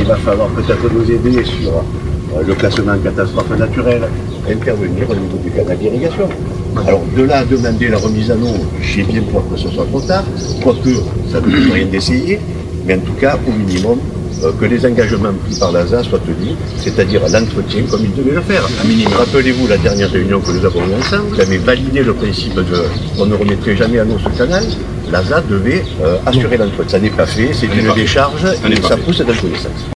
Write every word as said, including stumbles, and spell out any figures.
va falloir peut-être nous aider sur euh, le classement en catastrophe naturelle, intervenir au niveau du canal d'irrigation. Alors de là à demander la remise à l'eau, j'ai bien peur que ce soit trop tard, quoique ça ne coûte rien d'essayer, mais en tout cas, au minimum, euh, que les engagements pris par l'A S A soient tenus, c'est-à-dire l'entretien comme il devait le faire. À minimum. Rappelez-vous la dernière réunion que nous avons eue ensemble, vous avez validé le principe de on ne remettrait jamais à l'eau ce canal. L'A S A devait euh, assurer l'entretien. Ça n'est pas fait, c'est une décharge et ça pousse dans tous les sens.